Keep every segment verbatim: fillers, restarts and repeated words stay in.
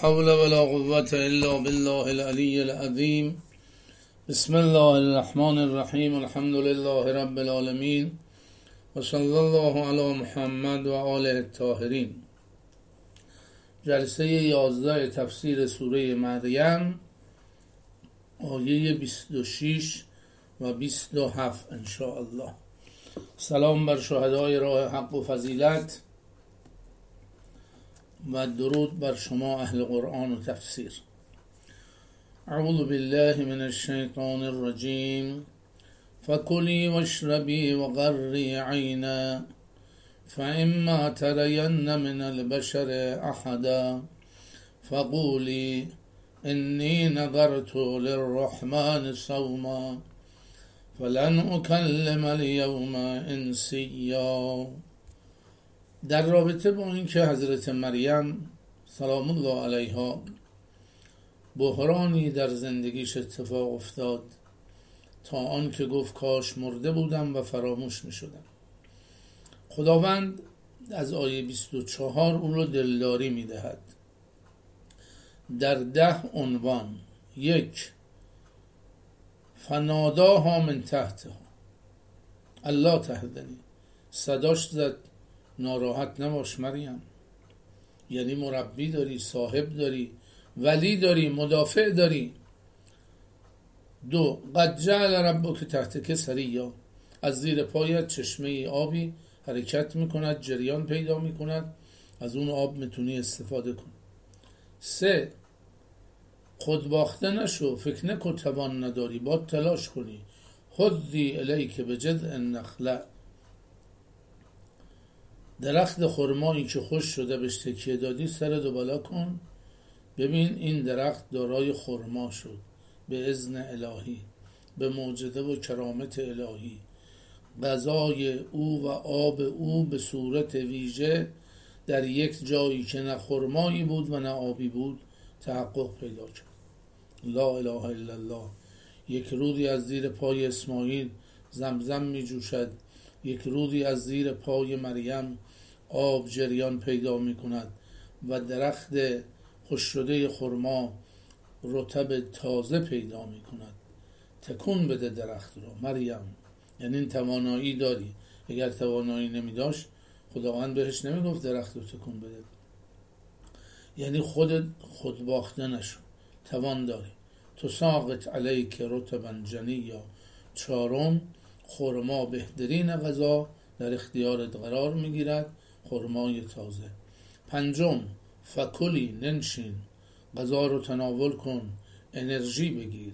حول ولا قوة إلا بالله العلي العظيم. بسم الله الرحمن الرحیم. الحمد لله رب العالمین و صلی الله علی محمد و آله الطاهرین. جلسه یازده تفسیر سوره مریم، آیه بیست و شش و بیست و هفت ان شاء الله. سلام بر شهدای راه حق و فضیلت و درود بر شما اهل قرآن و تفسیر. اعوذ بالله من الشیطان الرجیم. فکلی واشربی وقری عینا فاما ترین من البشر احدا فقولی انی نذرت للرحمن صوما فلن اکلم اليوم انسیا. در رابطه با اینکه حضرت مریم سلام الله علیها بحرانی در زندگیش اتفاق افتاد تا آن که گفت کاش مرده بودم و فراموش می شدم. خداوند از آیه بیست و چهار اون رو دلداری می دهد در ده عنوان. یک، فناداها من تحتها، الله تحتنی، صداش زد ناراحت نباش مریم، یعنی مربی داری، صاحب داری، ولی داری، مدافع داری. دو، قد جعل ربک تحتک سریا، از زیر پایت چشمه آبی حرکت میکند، جریان پیدا میکند، از اون آب میتونی استفاده کن. سه، خود باخته نشو، فکر نکن توان نداری، باید تلاش کنی. هدی الیک بجذع النخله، درخت خرمایی که خوش شده بهش تکیه دادی سرت بالا کن، ببین این درخت دارای خرما شد به اذن الهی، به موجده و کرامت الهی. غذای او و آب او به صورت ویژه در یک جایی که نه خرمایی بود و نه آبی بود تحقق پیدا کرد. لا اله الا الله. یک رودی از زیر پای اسماعیل زمزم می جوشد، یک رودی از زیر پای مریم آب جریان پیدا می کند و درخت خوش شده خرما رطب تازه پیدا می کند. تکون بده درخت رو مریم، یعنی این توانایی داری. اگر توانایی نمی داشت خداوند بهش نمی گفت درخت رو تکون بده. یعنی خودت خود باخته نشو، توان داری. تساقط علیک رطبا جنیا. چهارم، خرما بهترین غذا در اختیارت قرار میگیرد، خرمای تازه. پنجم، فکلی، ننشین، غذا رو تناول کن، انرژی بگیر.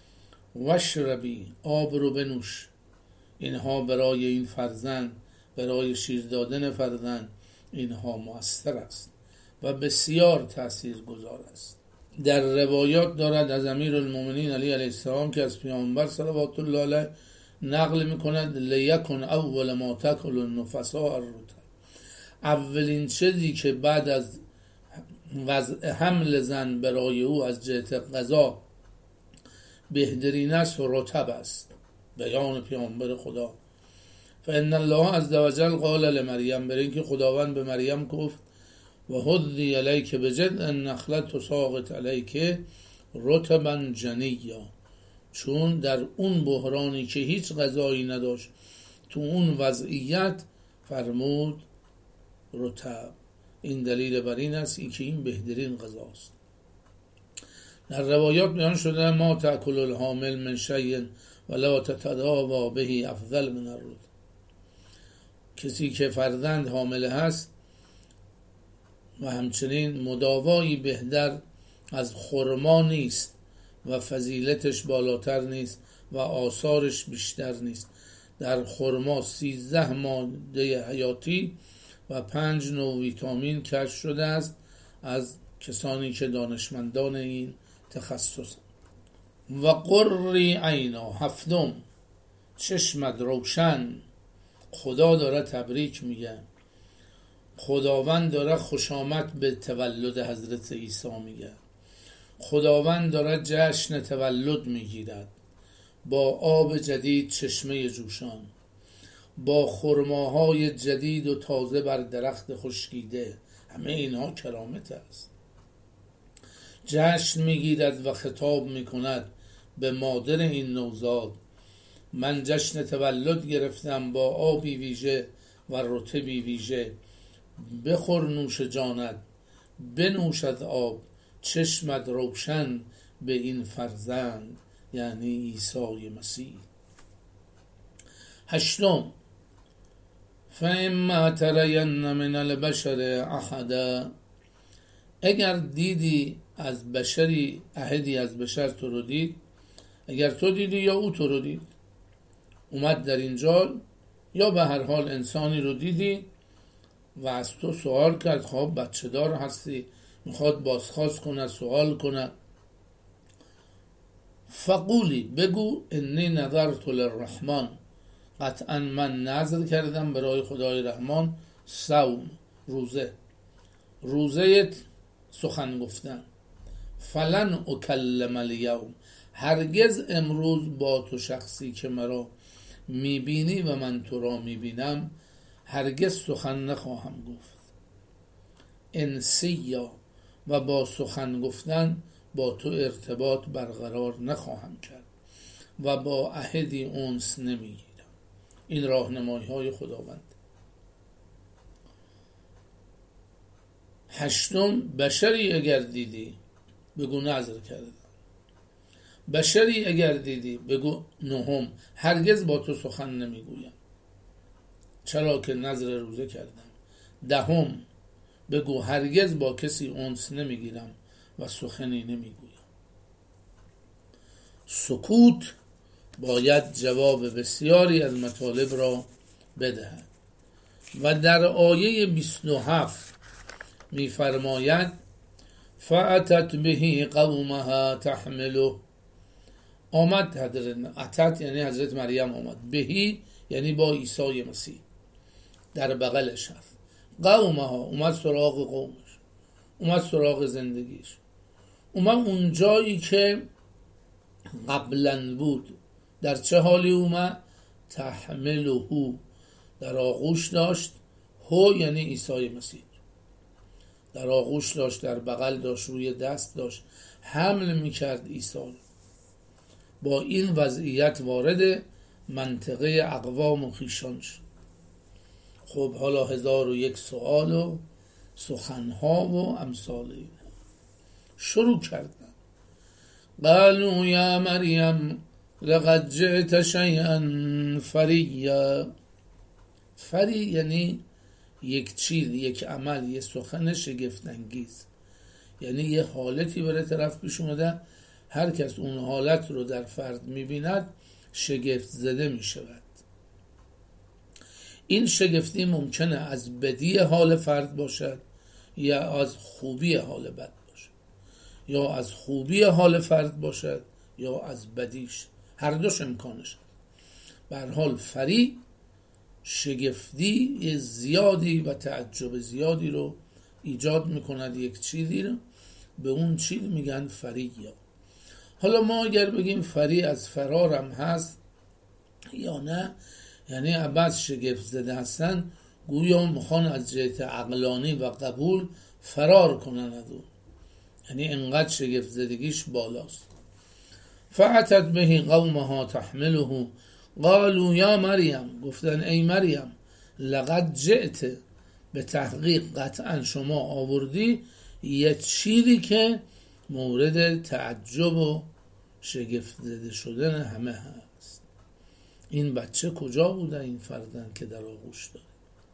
واشربی، آب رو بنوش. اینها برای این فرزند، برای شیر دادن فرزند، اینها مؤثر است و بسیار تأثیر گذار است. در روایات دارد از امیرالمومنین علی علیه السلام که از پیامبر صلوات الله علیه نقل میکند لیکن اول ما تاکل النفساء الرطب، اولین چیزی که بعد از حمل زن برای او از جهت غذا بهترین است و رطب است. بیان پیامبر خدا. فان الله عز وجل قال لمریم، برای اینکه خداوند به مریم گفت و هدی الیک بجذع النخله تساقط علیک رطبا جنیا، چون در اون بحرانی که هیچ غذایی نداشت، تو اون وضعیت فرمود رطب. این دلیل بر این است که این بهترین غذاست. در روایات بیان شده ما تأکل الحامل من شیء ولا تتداوی به افضل من الرطب، کسی که فرزند حامل هست و همچنین مداوایی بهتر از خرما نیست و فضیلتش بالاتر نیست و آثارش بیشتر نیست. در خرما سیزده ماده حیاتی و پنج نوع ویتامین کشف شده است از کسانی که دانشمندان این تخصص. و قری عینا، هفتم، چشمت روشن. خدا داره تبریک میگه، خداوند داره خوش آمد به تولد حضرت عیسی میگه، خداوند داره جشن تولد میگیرد با آب جدید، چشمه جوشان، با خرماهای جدید و تازه بر درخت خشکیده. همه اینها کرامت است. جشن میگیرد و خطاب میکند به مادر این نوزاد: من جشن تولد گرفتم با آبی ویژه و رطبی ویژه. بخور نوش جانت، بنوشد آب، چشمت روشن به این فرزند، یعنی عیسی مسیح. هشتم: فَإِمَّا تَرَيَنَّ مِنَ الْبَشَرِ أَحَدًا، اگر دیدی از بشری، احدی از بشر تو رو دید، اگر تو دیدی یا او تو رو دید، اومد در اینجا، یا به هر حال انسانی رو دیدی و از تو سوال کرد، خب بچه دار هستی، میخواد بازخواست کنه، سوال کنه، فقولی، بگو انی نذرت للرحمن، قطعا من نذر کردم برای خدای رحمان، صوم، روزه، روزه سخن گفتن. فلن اکلم الیوم، هرگز امروز با تو شخصی که مرا میبینی و من تو را میبینم هرگز سخن نخواهم گفت. انسیا، و با سخن گفتن با تو ارتباط برقرار نخواهم کرد و با احدی انس نمیگیرم. این راهنمایی های خداوند. هشتم: بشری اگر دیدی بگو نذر کردم. بشری اگر دیدی بگو. نهم: هرگز با تو سخن نمیگویم، چرا که نذر روزه کردم. دهم: بگو هرگز با کسی انس نمیگیرم و سخنی نمیگویم. سکوت باید جواب بسیاری از مطالب را بدهد و در آیه بیست و هفت میفرماید: فأتت به قومها تحمله، آمد حضرت اتت یعنی حضرت مریم آمد، بهی یعنی با عیسی مسیح، در بغلش هست. قومها اومد سراغ قومش، اومد سراغ زندگیش، اومد اون جایی که قبلا بود. در چه حالی اومد؟ تحمله، در آغوش داشت. هو یعنی عیسی مسیح، در آغوش داشت، در بغل داشت، روی دست داشت، حمل میکرد عیسی. با این وضعیت وارد منطقه اقوام و خویشان شد. خب حالا هزار و یک سوال و سخنها و امثال این شروع کردن. قالوا یا مریم لقد جئت شیئا فریا. فری یعنی یک چیز، یک عمل، یک سخن شگفت انگیز، یعنی یه حالتی بره طرف پیش اومده، هر کس اون حالت رو در فرد میبیند شگفت زده میشود. این شگفتی ممکنه از بدی حال فرد باشد یا از خوبی حال بد باشد، یا از خوبی حال فرد باشد یا از بدیش، هر دوش امکانش. به هر حال فری شگفتی زیادی و تعجب زیادی رو ایجاد میکند، یک چیزی رو به اون چیز میگن فریا. حالا ما اگر بگیم فری از فرارم هست یا نه، یعنی عباس شگفت زده هستن، گویا مخوان از جهت عقلانی و قبول فرار کنن از اون، یعنی انقدر شگفت زدگیش بالاست. فأتت به قومها تحمله قالوا یا مریم، گفتن ای مریم، لقد جئت، به تحقیق قطعا شما آوردی یه چیزی که مورد تعجب و شگفت زده شدن همه هست. این بچه کجا بوده، این فرزند که در آغوش داره؟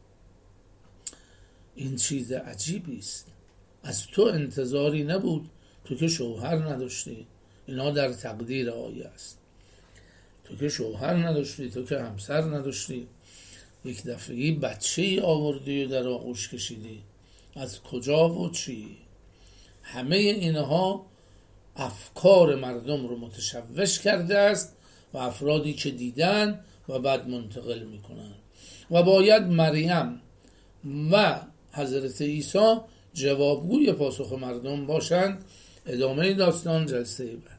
این چیز عجیبی است، از تو انتظاری نبود، تو که شوهر نداشتی. اینا در تقدیر آیه است. تو که شوهر نداشتی، تو که همسر نداشتی، یک دفعی بچه ای آوردی و در آغوش کشیدی، از کجا و چی؟ همه اینها افکار مردم رو متشوش کرده است و افرادی که دیدن و بعد منتقل میکنن و باید مریم و حضرت عیسی جوابگوی پاسخ مردم باشند. ادامه داستان جلسه بعد.